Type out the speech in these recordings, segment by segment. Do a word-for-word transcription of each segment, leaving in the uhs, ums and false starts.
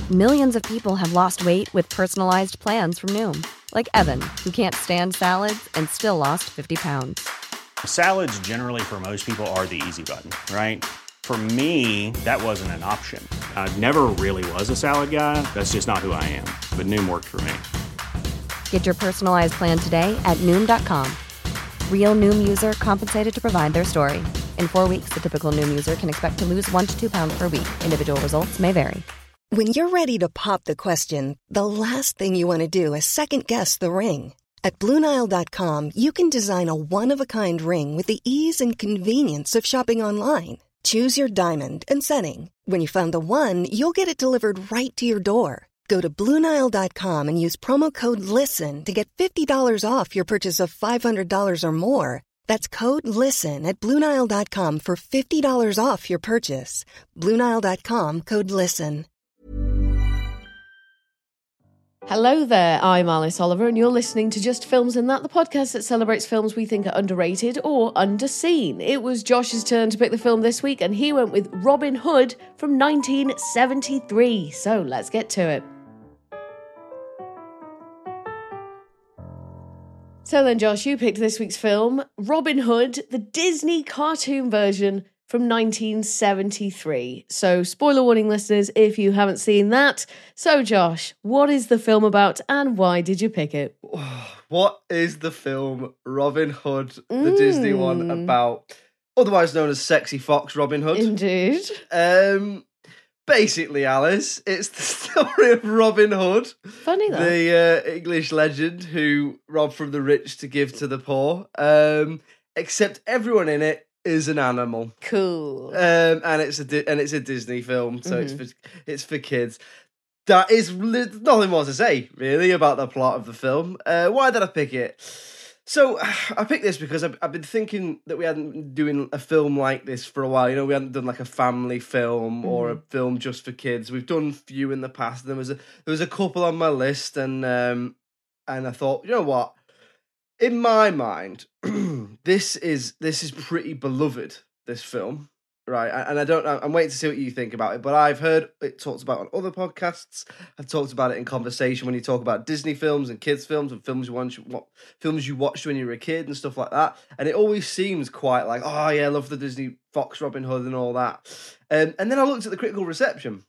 Millions of people have lost weight with personalized plans from Noom. Like Evan, who can't stand salads and still lost fifty pounds. Salads generally for most people are the easy button, right? For me, that wasn't an option. I never really was a salad guy. That's just not who I am. But Noom worked for me. Get your personalized plan today at Noom dot com. Real Noom user compensated to provide their story. In four weeks, the typical Noom user can expect to lose one to two pounds per week. Individual results may vary. When you're ready to pop the question, the last thing you want to do is second-guess the ring. At Blue Nile dot com, you can design a one-of-a-kind ring with the ease and convenience of shopping online. Choose your diamond and setting. When you find the one, you'll get it delivered right to your door. Go to Blue Nile dot com and use promo code LISTEN to get fifty dollars off your purchase of five hundred dollars or more. That's code LISTEN at Blue Nile dot com for fifty dollars off your purchase. Blue Nile dot com, code LISTEN. Hello there, I'm Alice Oliver, and you're listening to Just Films and That, the podcast that celebrates films we think are underrated or underseen. It was Josh's turn to pick the film this week, and he went with Robin Hood from nineteen seventy-three. So let's get to it. So then, Josh, you picked this week's film, Robin Hood, the Disney cartoon version from nineteen seventy-three. So, spoiler warning, listeners, if you haven't seen that. So, Josh, what is the film about and why did you pick it? What is the film Robin Hood, the Mm. Disney one, about? Otherwise known as Sexy Fox Robin Hood. Indeed. Um, basically, Alice, it's the story of Robin Hood. Funny though. The uh, English legend who robbed from the rich to give to the poor. Um, except everyone in it is an animal. Cool. Um, and it's a Di- and it's a Disney film, so Mhm. it's for it's for kids. That is li- nothing more to say really about the plot of the film. Uh, why did I pick it? So I picked this because I've, I've been thinking that we hadn't been doing a film like this for a while. You know, we hadn't done like a family film or a film just for kids. We've done a few in the past. There was a there was a couple on my list, and um, and I thought, you know what? In my mind, this is this is pretty beloved, this film, right? And I don't know, I'm waiting to see what you think about it, but I've heard it talked about on other podcasts. I've talked about it in conversation when you talk about Disney films and kids films and films you watch, what films you watched when you were a kid and stuff like that. And it always seems quite like, oh yeah, I love the Disney Fox Robin Hood and all that. Um, and then I looked at the critical reception.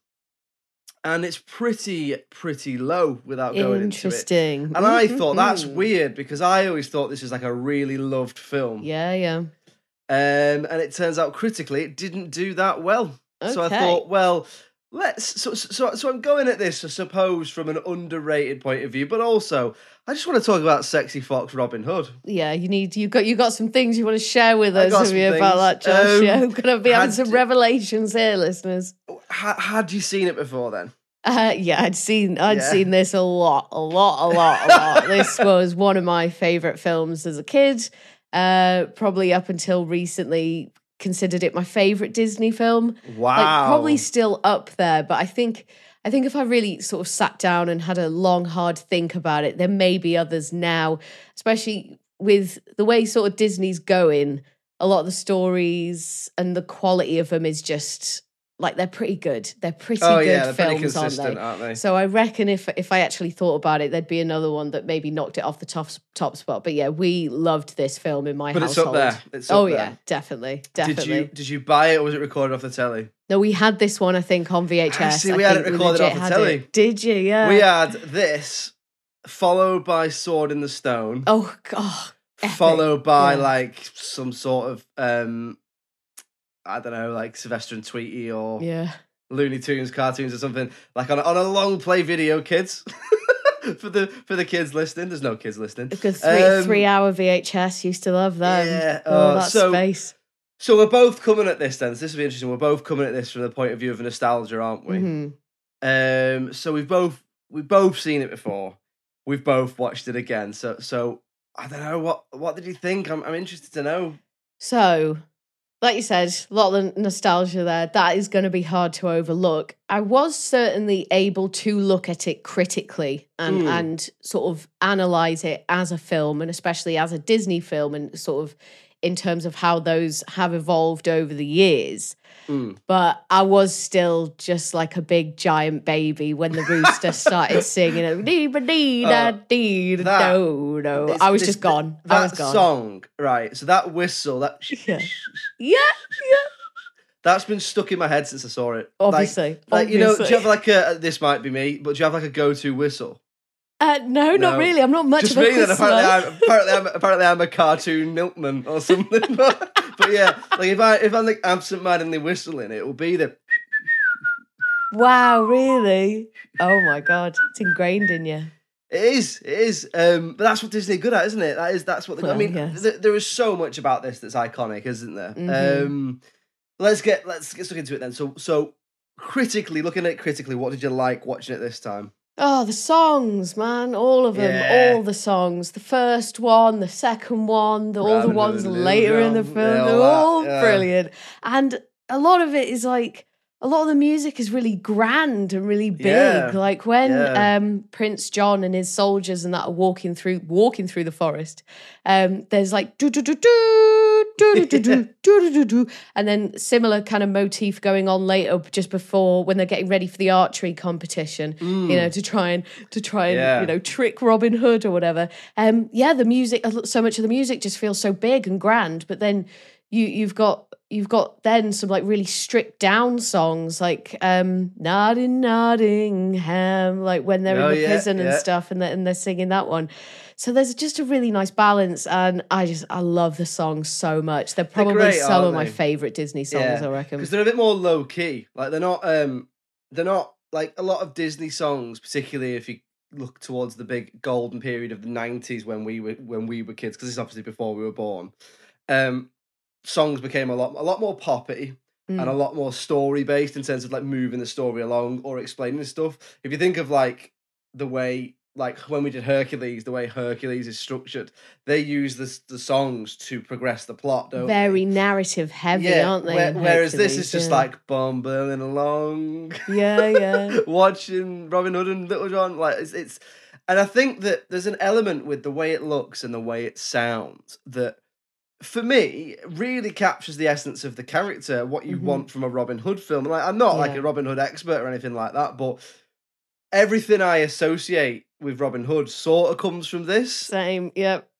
And it's pretty, pretty low without going into it. Interesting. And I thought that's weird because I always thought this is like a really loved film. Yeah, yeah. Um, and it turns out critically it didn't do that well. So I Okay. thought, well, let's. So, so, so I'm going at this, I suppose, from an underrated point of view, but also I just want to talk about Sexy Fox Robin Hood. Yeah, you need you got you got some things you want to share with I us, got have some you, about that, things. Josh? Um, yeah, I'm gonna be having had some to- revelations here, listeners. Had, had you seen it before then? Uh, yeah, I'd seen I'd Yeah. seen this a lot, a lot, a lot, a lot. This was one of my favorite films as a kid. Uh, probably up until recently, considered it my favorite Disney film. Wow. Like probably still up there, but I think I think if I really sort of sat down and had a long, hard think about it, there may be others now, especially with the way sort of Disney's going. A lot of the stories and the quality of them is just like they're pretty good. They're pretty Oh, good yeah, they're pretty films, aren't consistent, they? aren't they? So I reckon if if I actually thought about it, there'd be another one that maybe knocked it off the top top spot. But yeah, we loved this film in my But it's household. up there. It's up oh there. yeah, definitely, definitely. Did you did you buy it or was it recorded off the telly? No, we had this one, I think, on V H S. Ah, see, I we had think it recorded legit off the had telly. it. Did you? Yeah. We had this followed by Sword in the Stone. Oh god. Epic. Followed by Yeah. like some sort of um I don't know, like Sylvester and Tweety or Yeah. Looney Tunes cartoons or something, like on a, on a long play video, kids. for the for the kids listening. There's no kids listening. A good three Um, three hour V H S. Used to love them. Yeah, Oh, uh, that so- space. So we're both coming at this then. This will be interesting. We're both coming at this from the point of view of nostalgia, aren't we? Mhm. Um, so we've both we've both seen it before. We've both watched it again. So so I don't know what what did you think? I'm I'm interested to know. So, like you said, a lot of the nostalgia there. That is going to be hard to overlook. I was certainly able to look at it critically and, Mm. and sort of analyze it as a film, and especially as a Disney film, and sort of in terms of how those have evolved over the years. Mm. But I was still just like a big giant baby when the rooster started singing it. Dee ba dee da dee da that- do do. It's- I was this- just gone. That I was gone. song, right? So that whistle, that Yeah. Yeah, yeah. that's been stuck in my head since I saw it. Obviously, like, like you know, do obviously. you have like a? This might be me, but do you have like a go-to whistle? Uh, no, not No. really. I'm not much Just of a me then. whistler. Apparently, I'm, apparently, I'm apparently I'm a cartoon milkman or something. but, but yeah, like if I if I'm like absent-mindedly whistling, it will be the. Wow, really? Oh my god, it's ingrained in you. It is, it is. Um, but that's what Disney are good at, isn't it? That is, that's what they. Well, I mean, yes. th- there is so much about this that's iconic, isn't there? Mhm. Um, let's get let's get stuck into it then. So, so critically, looking at it critically, what did you like watching it this time? Oh, the songs, man, all of them, Yeah. all the songs. The first one, the second one, the, all the Robin ones Hood, later in the John, film. yeah, They're all that, all yeah. brilliant, and a lot of it is like. A lot of the music is really grand and really big. Yeah. Like when Yeah. um, Prince John and his soldiers and that are walking through walking through the forest, um, there's like do do do do do do do do do do do, and then similar kind of motif going on later, just before when they're getting ready for the archery competition. You know, to try and to try and Yeah. you know trick Robin Hood or whatever. Um, yeah, the music. So much of the music just feels so big and grand, but then you you've got. You've got then some like really stripped down songs like um Not in Nottingham, like when they're Oh, in the yeah, prison and yeah. stuff and they're, and they're singing that one. So there's just a really nice balance and I just I love the songs so much. They're probably great, some aren't of my they? favourite Disney songs, I reckon. because they're a bit more low key. Like they're not, um, they're not like a lot of Disney songs, particularly if you look towards the big golden period of the nineties when we were when we were kids, because it's obviously before we were born. Um, songs became a lot a lot more poppy Mm. and a lot more story based in terms of like moving the story along or explaining stuff. If you think of like the way like when we did Hercules, the way Hercules is structured, they use the the songs to progress the plot, don't Very they? narrative heavy, aren't they? where- in whereas this Hercules? is just Yeah. like bumbling along, Yeah, yeah. watching Robin Hood and Little John. Like it's, it's, and I think that there's an element with the way it looks and the way it sounds that, for me, really captures the essence of the character, what you Mhm. want from a Robin Hood film. Like I'm not like Yeah. a Robin Hood expert or anything like that, but everything I associate with Robin Hood sort of comes from this. Same, yep.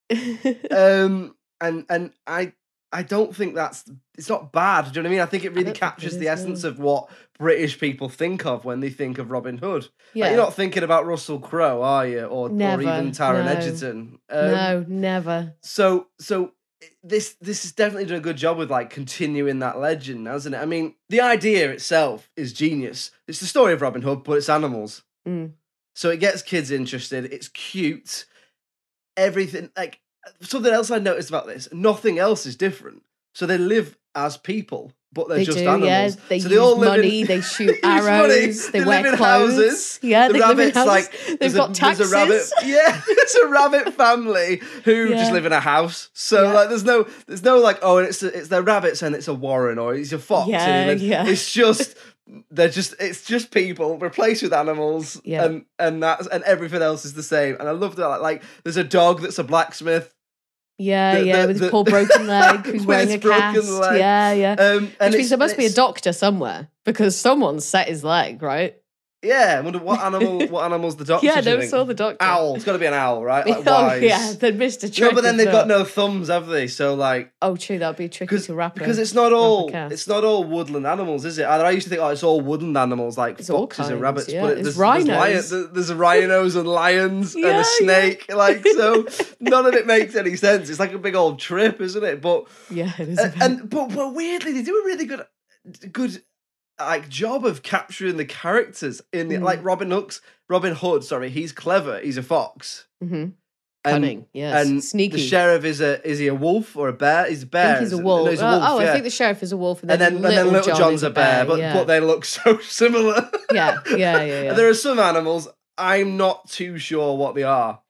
Um, and and I I don't think that's it's not bad. Do you know what I mean? I think it really don't think it captures is, the essence no. of what British people think of when they think of Robin Hood. Like, Yeah. you're not thinking about Russell Crowe, are you? Or Never, or even Taron no. Egerton. Um, No, never. So so this this has definitely done a good job with like continuing that legend, hasn't it? I mean, the idea itself is genius. It's the story of Robin Hood, but it's animals. Mm. So it gets kids interested. It's cute. Everything like something else I noticed about this. Nothing else is different. So they live as people, but they're They just do, animals. yeah. They so use live money, in- they shoot use money, arrows, they, wear live in clothes. houses. Yeah, the they live in rabbits, houses. like They've there's got a, taxes. There's a rabbit. Yeah, there's a rabbit family who Yeah. just live in a house. So Yeah. like, there's no, there's no like, oh, it's it's their rabbits and it's a warren or it's a fox. Yeah, and he lives- yeah. It's just. They're just it's just people replaced with animals, Yeah. and and that's and everything else is the same. And I love that. Like, like there's a dog that's a blacksmith. Yeah, The- yeah, the- with the- his poor broken leg, who's with wearing his a broken cast. leg. Yeah, yeah. Um, and Which means it's- there must be a it's- doctor somewhere because someone set his leg, right? Yeah, I wonder what animal what animal's the doctor. Yeah, I do you never think? saw the doctor. Owl. It's got to be an owl, right? Like Oh, wise. yeah, then Mister Trick. No, but then is they've got not- no thumbs, have they? So like, Oh, true, that'd be tricky because to wrap a- because it's not wrap a all cast. it's not all woodland animals, is it? And I used to think, oh, it's all woodland animals like It's all foxes and kinds, rabbits. yeah. But It's there's, rhinos. There's, lion, there- there's rhinos and lions and Yeah, a snake. Like so, none of it makes any sense. It's like a big old trip, isn't it? But Yeah, it is. a and, bit- and but, but weirdly, they do a really good good like job of capturing the characters in the Mm. like Robin Hood's Robin Hood. Sorry, he's clever. He's a fox. Mhm. And, Cunning, yes. and Sneaky. The sheriff is a is he a wolf or a bear? He's a I bear. think he's a isn't- wolf. No, he's a Uh, wolf. oh, yeah. I think the sheriff is a wolf, and and then, then little, and then Little John John's is a bear, but yeah. but they look so similar. yeah, yeah, yeah, yeah. And there are some animals I'm not too sure what they are.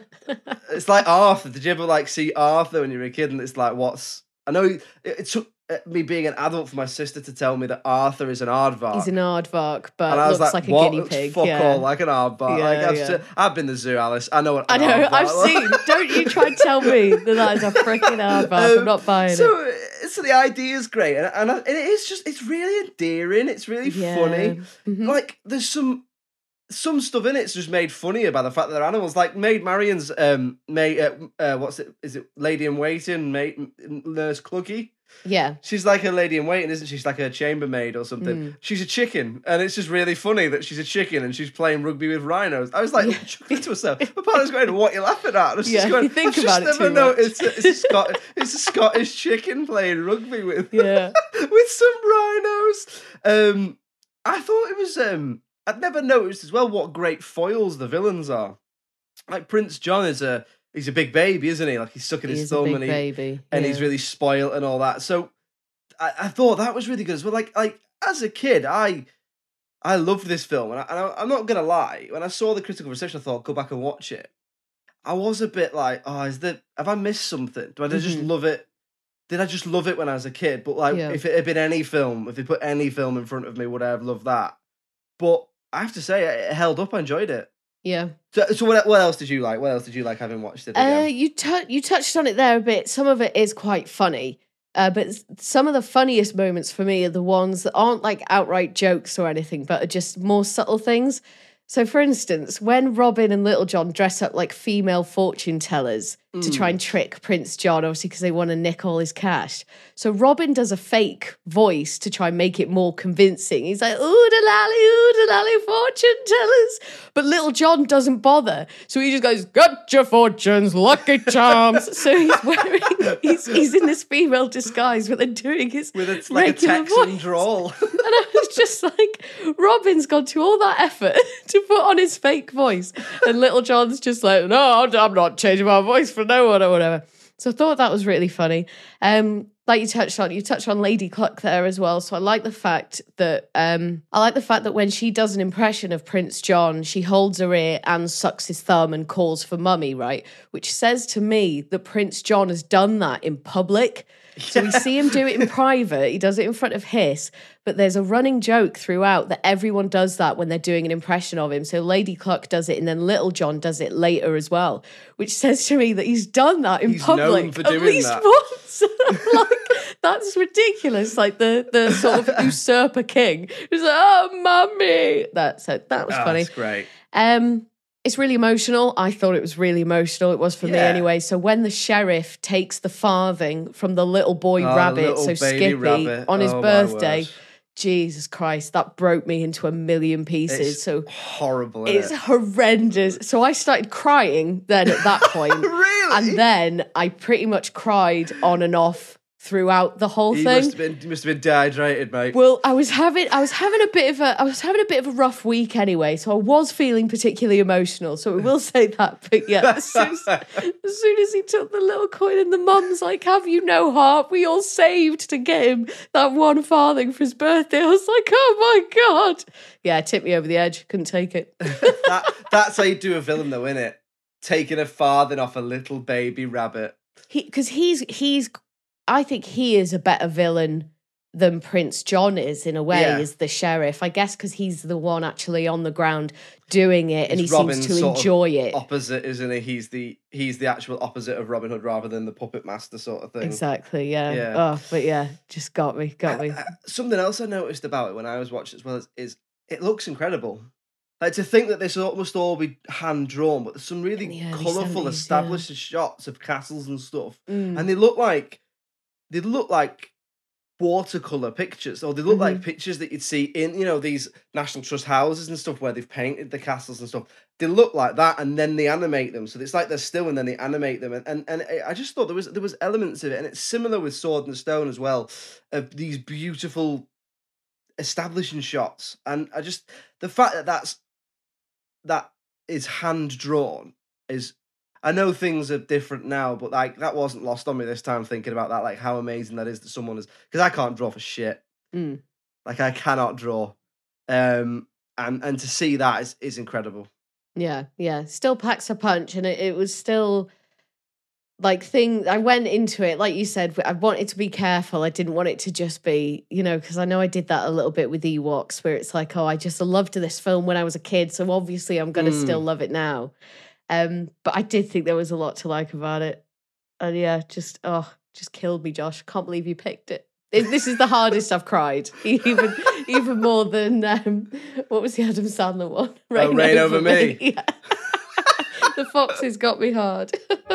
It's like Arthur. Did you ever like see Arthur when you were a kid? And it's like, what's I know it, it took uh, me being an adult for my sister to tell me that Arthur is an aardvark. He's an aardvark, but and I was looks like, like, what? a guinea pig. Fuck yeah. all, like an aardvark. Yeah, like, I've, yeah. se- I've been to the zoo, Alice. I know what I an know, aardvark I've looks seen. Don't you try and tell me that that is a freaking aardvark. Um, I'm not buying so, it. So the idea is great, and, and, I, and it is just, it's really endearing. It's really Yeah. funny. Mhm. Like, there's some some stuff in it's just made funnier by the fact that they're animals. Like Maid Marian's, um, May, uh, uh, what's it? Is it Lady in Waiting? Maid Nurse Cluggy. Yeah. She's like a lady in waiting, isn't she? She's like a chambermaid or something. Mm. She's a chicken, and it's just really funny that she's a chicken and she's playing rugby with rhinos. I was like, Yeah. chuckling to herself. My partner's going, "What are you laughing at?" I was Yeah, just going, you think I've about just it never too noticed much. that it's a Scot- it's a Scottish chicken playing rugby with Yeah. with some rhinos. Um, I thought it was. Um, I'd never noticed as well what great foils the villains are. Like Prince John is a he's a big baby, isn't he? Like he's sucking He his is a thumb big and he baby. and yeah. he's really spoiled and all that. So I, I thought that was really good as well. Like like as a kid, I I loved this film, and, I, and I, I'm not gonna lie. When I saw the critical reception, I thought go back and watch it. I was a bit like, oh, is there have I missed something? Do I just Mhm. love it? Did I just love it when I was a kid? But like, Yeah. if it had been any film, if they put any film in front of me, would I have loved that? But I have to say, it held up. I enjoyed it. Yeah. So, so what, what else did you like? What else did you like having watched it Uh, again? you tou- you touched on it there a bit. Some of it is quite funny, uh, but s- some of the funniest moments for me are the ones that aren't like outright jokes or anything, but are just more subtle things. So, for instance, when Robin and Little John dress up like female fortune tellers to try and trick Prince John, obviously because they want to nick all his cash. So Robin does a fake voice to try and make it more convincing. He's like, ooh-da-lally, ooh-da-lally, fortune tellers. But Little John doesn't bother. So he just goes, got your fortunes, lucky charms. So he's wearing, he's, he's in this female disguise, but then doing his With it's like a regular Texan voice. drawl. And I was just like, Robin's gone to all that effort to put on his fake voice. And Little John's just like, no, I'm not changing my voice for no one or whatever. So I thought that was really funny. Um, like you touched on, you touched on Lady Cluck there as well. So I like the fact that um, I like the fact that when she does an impression of Prince John, she holds her ear and sucks his thumb and calls for mummy, right? Which says to me that Prince John has done that in public. So we see him do it in private. He does it in front of Hiss, but there's a running joke throughout that everyone does that when they're doing an impression of him. So Lady Cluck does it, and then Little John does it later as well, which says to me that he's done that in He's public known for at doing least that. once. Like, that's ridiculous. Like the the sort of usurper king who's like, "Oh, mummy." That so that was Oh, funny. that's great. Um, it's really emotional. I thought it was really emotional. It was for me Yeah. anyway. So when the sheriff takes the farthing from the little boy Oh, the rabbit, little so baby Skippy, rabbit. on his Oh, my birthday, word. Jesus Christ, that broke me into a million pieces. It's so horrible. Isn't it's it? horrendous. So I started crying then at that point. Really? And then I pretty much cried on and off throughout the whole He thing. must have been, he must have been dehydrated, mate. Well, I was having I was having a bit of a I was having a bit of a rough week anyway, so I was feeling particularly emotional. So we will say that. But yeah, as soon as, as soon as he took the little coin and the mum's like, "Have you no heart? We all saved to get him that one farthing for his birthday." I was like, "Oh my god!" Yeah, it tipped me over the edge. Couldn't take it. that, that's how you do a villain, though, innit? Taking a farthing off a little baby rabbit. He because he's he's I think he is a better villain than Prince John is in a way, Yeah. as the sheriff. I guess because he's the one actually on the ground doing it, and he He's Robin's seems to sort of enjoy it. Opposite, isn't he? He's the he's the actual opposite of Robin Hood, rather than the puppet master sort of thing. Exactly, yeah. Yeah. Oh, but yeah, just got me, got me. Uh, Something else I noticed about it when I was watching as well is, is it looks incredible. Like, to think that this all- must all be hand drawn, but there's some really In the early colourful, seventies, yeah. established shots of castles and stuff, Mm. and they look like they look like watercolor pictures, or they look like pictures that you'd see in, you know, these National Trust houses and stuff where they've painted the castles and stuff. They look like that, and then they animate them, so it's like they're still, and then they animate them, and and, and I just thought there was there was elements of it, and it's similar with Sword and Stone as well, of these beautiful establishing shots, and I just the fact that that's that is hand drawn is. I know things are different now, but like that wasn't lost on me this time thinking about that, like how amazing that is that someone is, because I can't draw for shit. Mm. Like I cannot draw. Um and and to see that is, is incredible. Yeah, yeah. Still packs a punch, and it, it was still like thing, I went into it, like you said, I wanted to be careful. I didn't want it to just be, you know, because I know I did that a little bit with Ewoks, where it's like, oh, I just loved this film when I was a kid, so obviously I'm going to Mm. still love it now. Um, but I did think there was a lot to like about it. And yeah, just, oh, just killed me, Josh. Can't believe you picked it. It- This is the hardest I've cried, even even more than um, what was the Adam Sandler one? Oh, Reign Over Me. Yeah. The Foxes got me hard.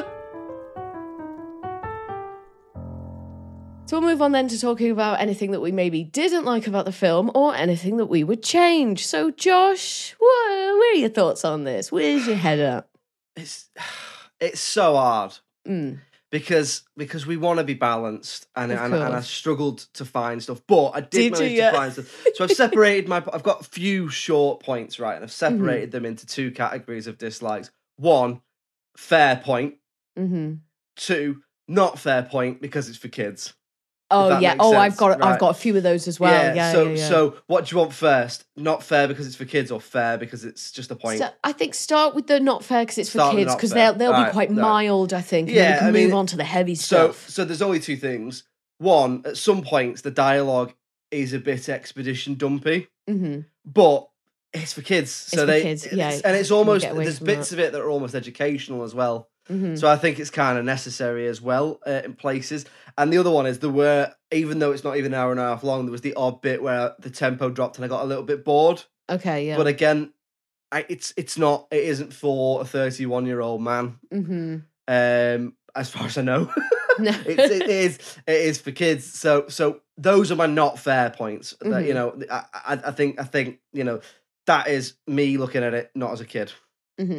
So we'll move on then to talking about anything that we maybe didn't like about the film or anything that we would change. So Josh, what, where are your thoughts on this? Where's your head at? It's it's so hard Mm. because because we want to be balanced, and Of and, and I course. struggled to find stuff, but I did, Did you? manage Yeah. to find stuff. So I've separated my. I've got a few short points, right, and I've Mm-hmm. separated them into two categories of dislikes. One, fair point. Mm-hmm. Two, not fair point because it's for kids. Oh that yeah. makes Oh, sense, I've got right. I've got a few of those as well. Yeah. Yeah. so yeah, so what do you want first? Not fair because it's for kids, or fair because it's just a point? So I think start with the not fair because it's for Start with kids not because fair. they'll they'll Right, be quite right. mild. I think. And then Yeah, we can I move mean, on to the heavy So stuff. so there's only two things. One, at some points the dialogue is a bit expedition dumpy, Mm-hmm. but it's for kids. So for they kids, it's- yeah, and it's you almost get away there's from bits that. of it that are almost educational as well. Mm-hmm. So I think it's kind of necessary as well uh, in places. And the other one is there were, even though it's not even an hour and a half long, there was the odd bit where the tempo dropped and I got a little bit bored. Okay. Yeah. But again, I, it's it's not it isn't for a thirty-one year old man. mm-hmm. Um, as far as I know, No. it's, it is it is for kids. So so those are my not fair points. That you Mhm. know, I, I I think I think you know that is me looking at it not as a kid. Mm-hmm.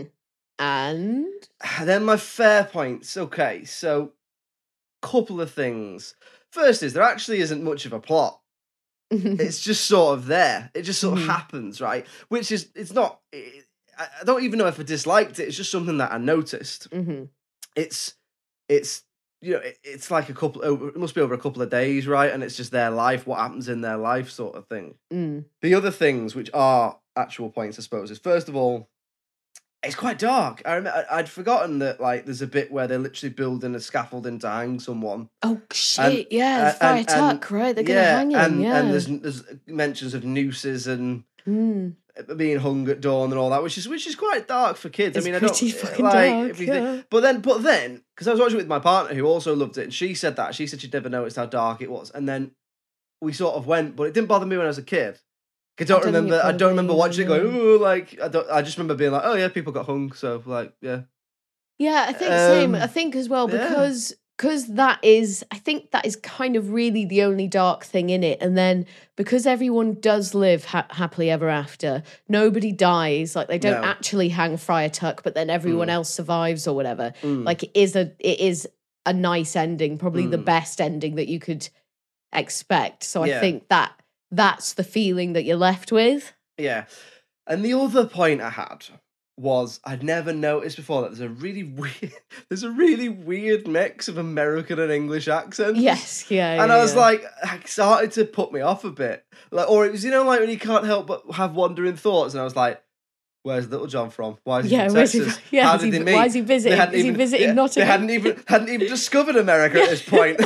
And Then my fair points. Okay, so couple of things. First is there actually isn't much of a plot. It's just sort of there. It just sort of Mhm. happens, right? Which is it's not. It, I I don't even know if I disliked it. It's just something that I noticed. mm-hmm. It's it's you know it, it's like a couple. Over, it must be over a couple of days, right? And it's just their life, what happens in their life, sort of thing. Mm. The other things, which are actual points, I suppose, is first of all, it's quite dark. I remember I'd forgotten that like there's a bit where they're literally building a scaffolding to hang someone. Oh shit! And- yeah, and- fire and- tuck, right? They're gonna yeah, hang him. and yeah. and there's there's mentions of nooses and Mm. being hung at dawn and all that, which is which is quite dark for kids. It's I mean, I don't pretty fucking like dark, if you think- yeah. but then but then because I was watching it with my partner who also loved it, and she said that she said she'd never noticed how dark it was, and then we sort of went, but it didn't bother me when I was a kid. I don't, don't think it remember. I bothered don't me remember either, watching it going, no. oh, like I don't. I just remember being like, oh yeah, people got hung, so like yeah. Yeah, I think same. Um, I think as well yeah. because because that is I think that is kind of really the only dark thing in it. And then because everyone does live ha- happily ever after, nobody dies. Like they don't No. actually hang Friar Tuck, but then everyone Mm. else survives or whatever. Mm. Like it is a it is a nice ending, probably the Mm. best ending that you could expect. So I Yeah. think that that's the feeling that you're left with. Yeah. And the other point I had was I'd never noticed before that there's a really weird there's a really weird mix of American and English accents. Yes, yeah. And yeah, I was yeah. like, it started to put me off a bit. Like, or it was, you know, like when you can't help but have wandering thoughts, and I was like, where's Little John from? Why is he Yeah, from where's he Texas? from? Yeah, How is did he- they meet? why is he visiting? They hadn't Is he even- visiting yeah, Nottingham? They hadn't even hadn't even discovered America at this point.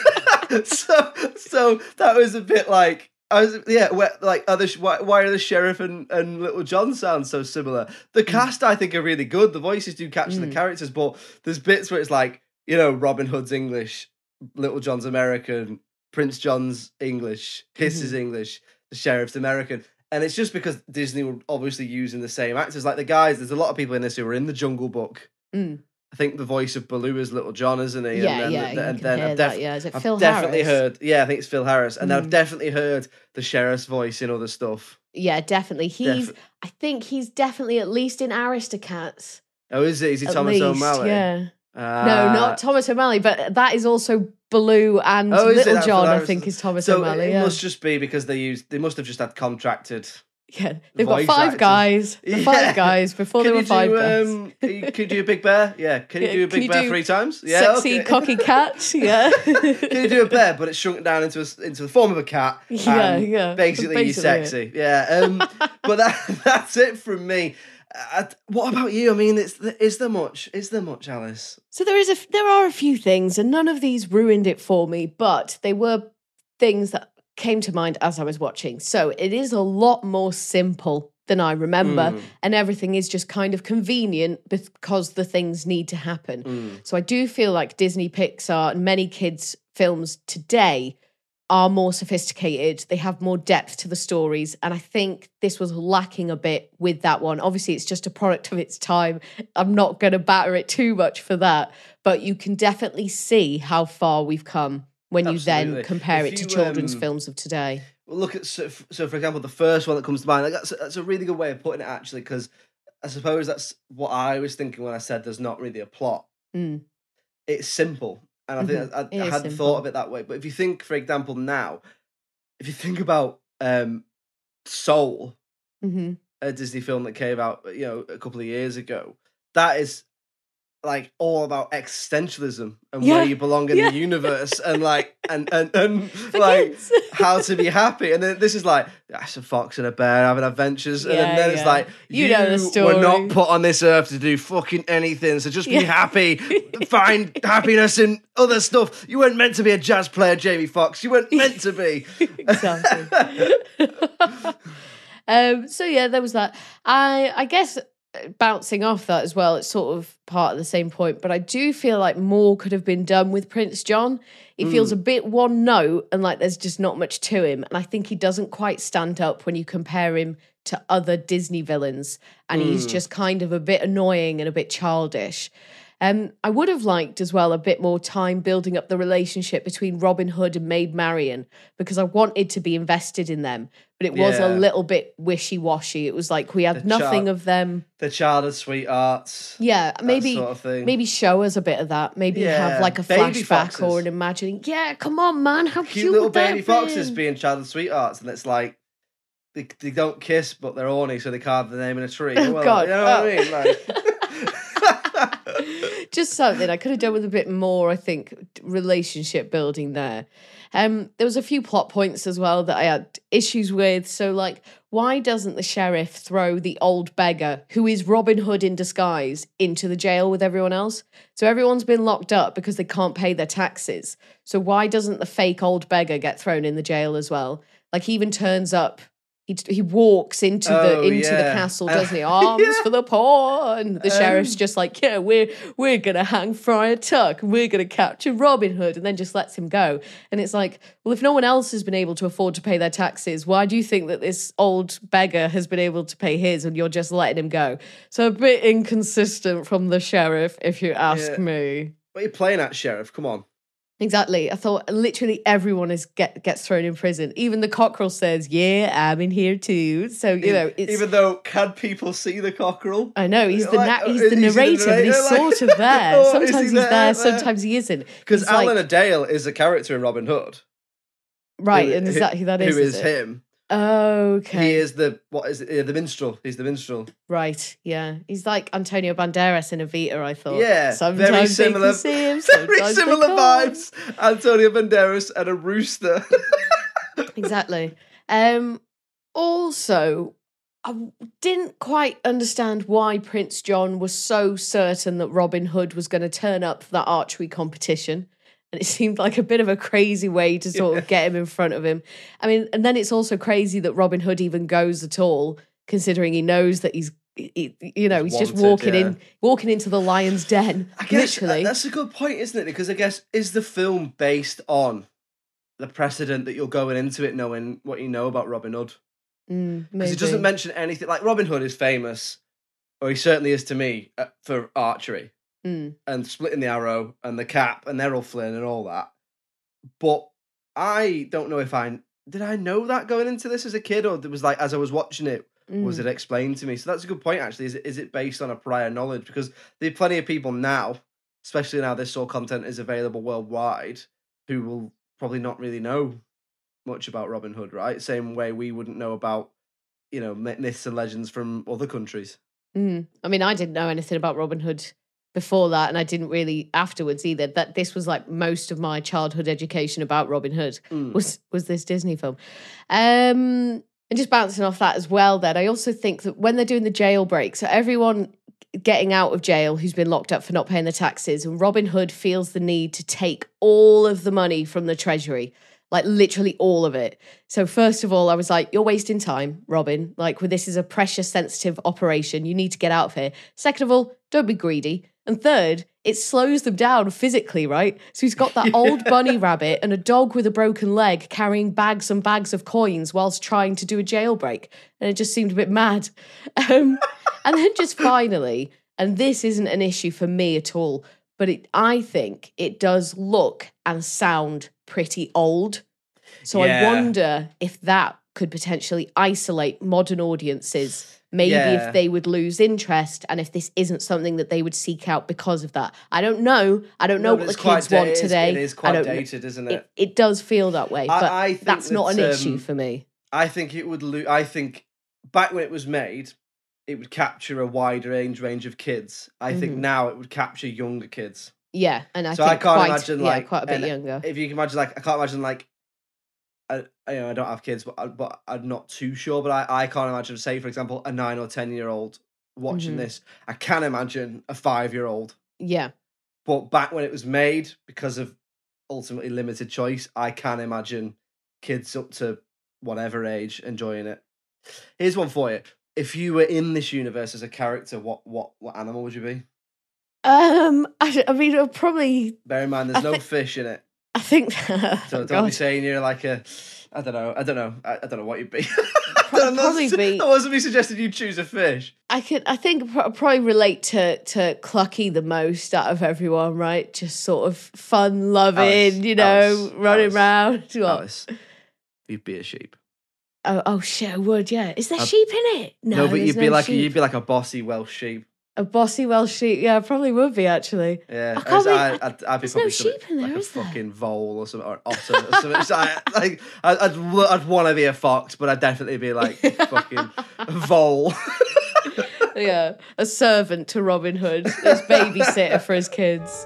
so so that was a bit like I was yeah where, like are the, sh- why, why are the sheriff and, and Little John sound so similar? The cast I think are really good. The voices do capture the Mm. characters, but there's bits where it's like, you know, Robin Hood's English, Little John's American, Prince John's English, Hiss is English, the sheriff's American. And it's just because Disney were obviously using the same actors. Like the guys, there's a lot of people in this who were in the Jungle Book. Mm. I think the voice of Baloo is Little John, isn't he? Yeah, and then, yeah, and you then, can then hear I've, that, yeah. Is it I've Phil definitely Harris? heard. Yeah, I think it's Phil Harris, and then Mm. I've definitely heard the sheriff's voice in other stuff. Yeah, definitely. He's. Defi- I think he's definitely at least in Aristocats. Oh, is it? Is he At Thomas least, O'Malley? yeah. Uh, no, not Thomas O'Malley, but that is also Baloo and Oh, is it? Little That's John. what I I was- think is Thomas So O'Malley. it yeah. must just be because they used. They must have just had contracted. Yeah, they've got voice five actors. guys. The Yeah. five guys before Can there you were five do, guys. um, can you- can you do a Big Bear? Yeah. Can you Yeah, do a can Big you Bear do three times? Yeah. Sexy okay. cocky cat. Yeah. Can you do a bear, but it's shrunk down into a, into the form of a cat? Yeah, and yeah. Basically, Basically, you're sexy. Yeah. Um, but that that's it from me. I, what about you? I mean, it's, is there much? Is there much, Alice? So there is a there are a few things, and none of these ruined it for me, but they were things that came to mind as I was watching. So it is a lot more simple than I remember, mm. and everything is just kind of convenient because the things need to happen. Mm. So I do feel like Disney, Pixar, and many kids' films today are more sophisticated. They have more depth to the stories. And I think this was lacking a bit with that one. Obviously, it's just a product of its time. I'm not going to batter it too much for that. But you can definitely see how far we've come when Absolutely. you then compare if it to you, children's um, films of today. Well, look at, so, so for example, the first one that comes to mind, like that's, that's a really good way of putting it, actually, because I suppose that's what I was thinking when I said there's not really a plot. Mm. It's simple. And I think mm-hmm. I, I hadn't simple. thought of it that way. But if you think, for example, now, if you think about um, Soul, mm-hmm. a Disney film that came out, you know, a couple of years ago, that is like all about existentialism and yeah. where you belong in yeah. the universe and like and and, and like how to be happy. And then this is like that's a fox and a bear having adventures, yeah, and then yeah. it's like you, you know the story. Were not put on this earth to do fucking anything, so just be yeah. happy, find happiness in other stuff. You weren't meant to be a jazz player, Jamie Foxx. You weren't meant to be. Exactly. um. So yeah, there was that. I I guess. Bouncing off that as well, it's sort of part of the same point, but I do feel like more could have been done with Prince John. He mm. feels a bit one note and like there's just not much to him, and I think he doesn't quite stand up when you compare him to other Disney villains, and mm. he's just kind of a bit annoying and a bit childish. Um, I would have liked as well a bit more time building up the relationship between Robin Hood and Maid Marian, because I wanted to be invested in them, but it was yeah. a little bit wishy-washy. It was like we had the nothing child, of them. The childhood sweethearts. Yeah, maybe sort of thing. Maybe show us a bit of that. Maybe yeah. have like a baby flashback foxes. Or an imagining. Yeah, come on, man, how cute, cute little would that baby foxes being childhood sweethearts, and it's like they they don't kiss, but they're horny, so they carve the name in a tree. Oh well, God, you know oh. what I mean? Like. Just something I could have done with a bit more, I think, relationship building there. Um, there was a few plot points as well that I had issues with. So, like, why doesn't the sheriff throw the old beggar, who is Robin Hood in disguise, into the jail with everyone else? So everyone's been locked up because they can't pay their taxes. So why doesn't the fake old beggar get thrown in the jail as well? Like, he even turns up. He he walks into the oh, into yeah. the castle, doesn't he? Arms yeah. for the poor, and the um, sheriff's just like, yeah, we're we're gonna hang Friar Tuck, we're gonna capture Robin Hood, and then just lets him go. And it's like, well, if no one else has been able to afford to pay their taxes, why do you think that this old beggar has been able to pay his, and you're just letting him go? So a bit inconsistent from the sheriff, if you ask yeah. me. What are you playing at, sheriff? Come on. Exactly. I thought literally everyone is get gets thrown in prison. Even the cockerel says, yeah, I'm in here too. So, you know, it's... Even though, can people see the cockerel? I know, he's the like, na- he's the narrator, but he's like... sort of there. oh, sometimes he he's there, there, sometimes he isn't. Because Alan like... Dale is a character in Robin Hood. Right, who, and is that who that is? Who is, is him. Okay. He is the, what is it, the minstrel. He's the minstrel. Right, yeah. He's like Antonio Banderas in Evita, I thought. Yeah, sometimes very similar, see him, very similar vibes. Antonio Banderas and a rooster. Exactly. Um, also, I didn't quite understand why Prince John was so certain that Robin Hood was going to turn up for that archery competition. And it seemed like a bit of a crazy way to sort of get him in front of him. I mean, and then it's also crazy that Robin Hood even goes at all, considering he knows that he's, he, you know, he's, he's wanted, just walking yeah. in, walking into the lion's den. I guess literally. That's a good point, isn't it? Because I guess, is the film based on the precedent that you're going into it knowing what you know about Robin Hood? Because mm, it doesn't mention anything. Like, Robin Hood is famous, or he certainly is to me, uh, for archery. Mm. And splitting the arrow and the cap and Errol Flynn and all that. But I don't know if I... Did I know that going into this as a kid? Or it was like, as I was watching it, mm. was it explained to me? So that's a good point, actually. Is it, is it based on a prior knowledge? Because there are plenty of people now, especially now this sort of content is available worldwide, who will probably not really know much about Robin Hood, right? Same way we wouldn't know about, you know, myths and legends from other countries. Mm. I mean, I didn't know anything about Robin Hood before that, and I didn't really afterwards either. That this was like most of my childhood education about Robin Hood mm. was was this Disney film. Um, And just bouncing off that as well, then, I also think that when they're doing the jailbreak, so everyone getting out of jail who's been locked up for not paying the taxes, and Robin Hood feels the need to take all of the money from the treasury, like literally all of it. So first of all, I was like, you're wasting time, Robin. Like, well, this is a pressure sensitive operation. You need to get out of here. Second of all, don't be greedy. And third, it slows them down physically, right? So he's got that yeah. old bunny rabbit and a dog with a broken leg carrying bags and bags of coins whilst trying to do a jailbreak. And it just seemed a bit mad. Um, and then just finally, and this isn't an issue for me at all, but it, I think it does look and sound pretty old. So yeah. I wonder if that could potentially isolate modern audiences. Maybe yeah. if they would lose interest and if this isn't something that they would seek out because of that. I don't know. I don't know no, what the kids da- want today. It is quite dated, isn't it? it? It does feel that way, but I, I that's that, not an um, issue for me. I think it would lose. I think back when it was made, it would capture a wider age range of kids. I mm-hmm. think now it would capture younger kids. Yeah, and I so think I can't quite, imagine yeah, like quite a bit younger. If you can imagine, like I can't imagine like. I, you know, I don't have kids, but I, but I'm not too sure. But I, I can't imagine, say, for example, a nine or ten year old watching mm-hmm. this. I can imagine a five year old. Yeah. But back when it was made, because of ultimately limited choice, I can imagine kids up to whatever age enjoying it. Here's one for you: if you were in this universe as a character, what what what animal would you be? Um, I, I mean, I'll probably. Bear in mind, there's I no th- fish in it. I think. So don't God. be saying you're like a, I don't know, I don't know, I, I don't know what you'd be. Pro- probably be. That wasn't me suggesting you choose a fish. I could, I think, I'd probably relate to to Clucky the most out of everyone, right? Just sort of fun loving, Alice, you know, Alice, running Alice, around. What? Alice, you'd be a sheep. Oh, oh shit! I would, yeah. Is there uh, sheep in it? No, no but you'd be no like sheep. you'd be like a bossy Welsh sheep. A bossy Welsh sheep, yeah, I probably would be actually. Yeah, I can't I, I'd, I'd be there's probably no sheep in there, like is a there? fucking vole or something, or an otter or something. So I, like, I'd, I'd, I'd want to be a fox, but I'd definitely be like fucking a vole. Yeah, a servant to Robin Hood, as babysitter for his kids.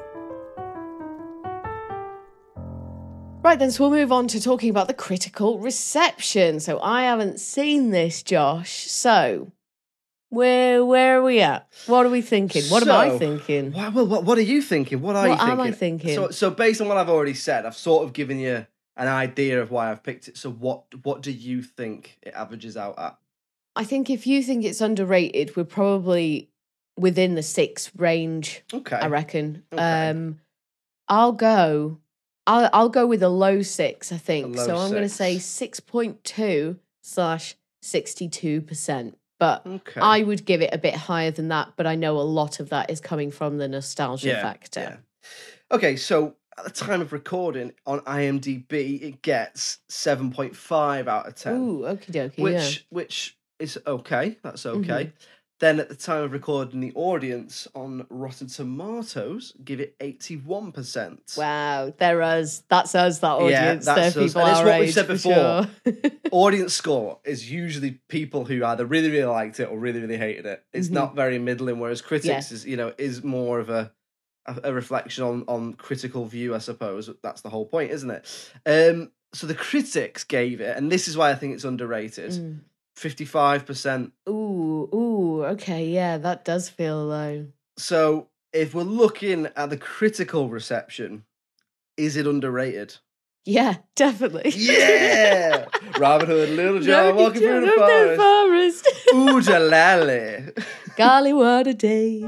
Right then, so we'll move on to talking about the critical reception. So I haven't seen this, Josh. So. Where where are we at? What are we thinking? What so, am I thinking? Well, what, what are you thinking? What are what you thinking? What am I thinking? So, so based on what I've already said, I've sort of given you an idea of why I've picked it. So what what do you think it averages out at? I think if you think it's underrated, we're probably within the six range. Okay. I reckon. Okay. Um, I'll go. I'll I'll go with a low six. I think so. I'm going to say six point two slash sixty two percent. But okay. I would give it a bit higher than that, but I know a lot of that is coming from the nostalgia yeah, factor. Yeah. Okay, so at the time of recording on IMDb, it gets seven point five out of ten. Ooh, okie dokie, which, yeah. Which is okay, that's okay. Mm-hmm. Then at the time of recording, the audience on Rotten Tomatoes give it eighty-one percent. Wow, they're us. That's us, that audience. Yeah, that's they're us. people And it's our what we've age, said before. Sure. Audience score is usually people who either really, really liked it or really, really hated it. It's mm-hmm. not very middling, whereas critics yeah. is, you know, is more of a a, a reflection on, on critical view, I suppose. That's the whole point, isn't it? Um, so the critics gave it, and this is why I think it's underrated. Mm. fifty-five percent. Ooh, ooh, okay, yeah, that does feel low. So, if we're looking at the critical reception, is it underrated? Yeah, definitely. Yeah! Robin Hood, Little John, no, walking through the forest. forest. Ooh, jalali. Golly, what a day.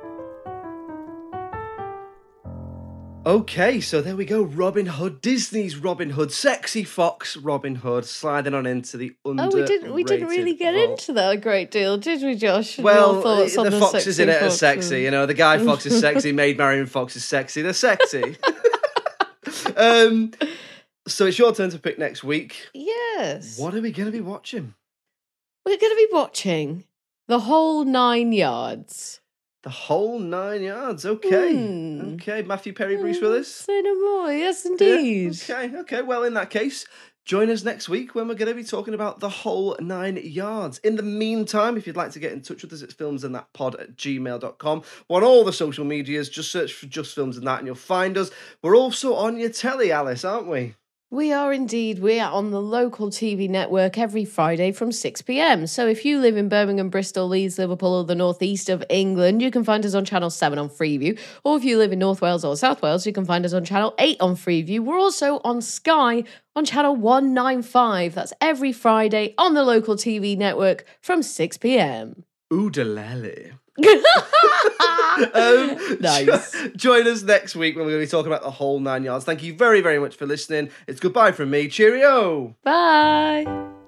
Okay, so there we go. Robin Hood, Disney's Robin Hood, sexy fox Robin Hood, sliding on into the underrated. Oh, we didn't. We didn't really get role. into that a great deal, did we, Josh? Well, thoughts the, on the foxes in it are foxes. sexy. You know, the Guy Fox is sexy. Maid Marian Fox is sexy. They're sexy. um, so it's your turn to pick next week. Yes. What are we going to be watching? We're going to be watching The Whole Nine Yards. The Whole Nine Yards. Okay. Mm. Okay. Matthew Perry, Bruce Willis. Say no more. Yes, indeed. Yeah. Okay. Okay. Well, in that case, join us next week when we're going to be talking about The Whole Nine Yards. In the meantime, if you'd like to get in touch with us, it's filmsandthatpod at gmail dot com. We're on all the social medias. Just search for Just Films and That and you'll find us. We're also on your telly, Alice, aren't we? We are indeed. We are on the local T V network every Friday from six p.m. So if you live in Birmingham, Bristol, Leeds, Liverpool, or the northeast of England, you can find us on Channel seven on Freeview. Or if you live in North Wales or South Wales, you can find us on Channel eight on Freeview. We're also on Sky on Channel one ninety-five. That's every Friday on the local T V network from six p.m. Oodalali. um, Nice. jo- join us next week when we're going to be talking about the whole nine yards. Thank you very, very much for listening. It's goodbye from me. Cheerio. Bye.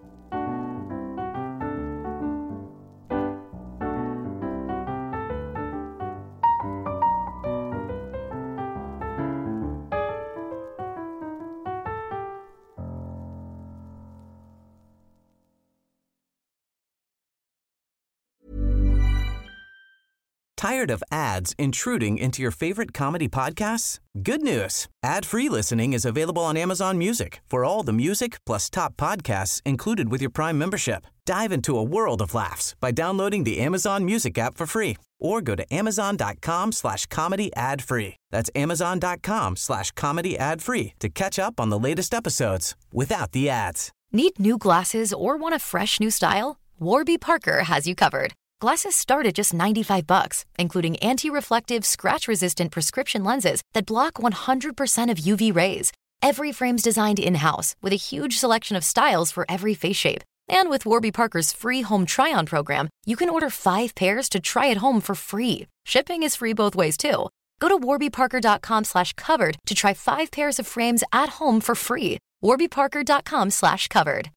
Tired of ads intruding into your favorite comedy podcasts? Good news. Ad-free listening is available on Amazon Music for all the music plus top podcasts included with your Prime membership. Dive into a world of laughs by downloading the Amazon Music app for free or go to amazon.com slash comedy ad free. That's amazon.com slash comedy ad free to catch up on the latest episodes without the ads. Need new glasses or want a fresh new style? Warby Parker has you covered. Glasses start at just ninety-five bucks, including anti-reflective, scratch-resistant prescription lenses that block one hundred percent of U V rays. Every frame's designed in-house with a huge selection of styles for every face shape. And with Warby Parker's free home try-on program, you can order five pairs to try at home for free. Shipping is free both ways, too. Go to warbyparker.com slash covered to try five pairs of frames at home for free. warbyparker.com slash covered.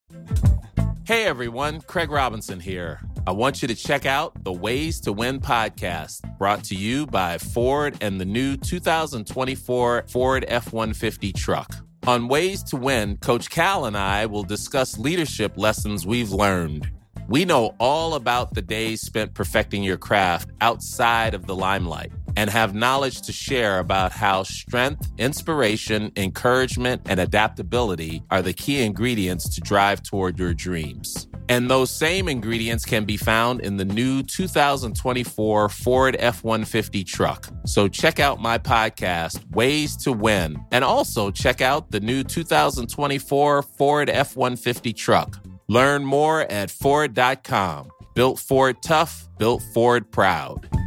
Hey everyone, Craig Robinson here. I want you to check out the Ways to Win podcast, brought to you by Ford and the new two thousand twenty-four Ford F one fifty truck. On Ways to Win, Coach Cal and I will discuss leadership lessons we've learned. We know all about the days spent perfecting your craft outside of the limelight and have knowledge to share about how strength, inspiration, encouragement, and adaptability are the key ingredients to drive toward your dreams. And those same ingredients can be found in the new two thousand twenty-four Ford F one fifty truck. So check out my podcast, Ways to Win, and also check out the new two thousand twenty-four Ford F one fifty truck. Learn more at Ford dot com. Built Ford tough, built Ford proud.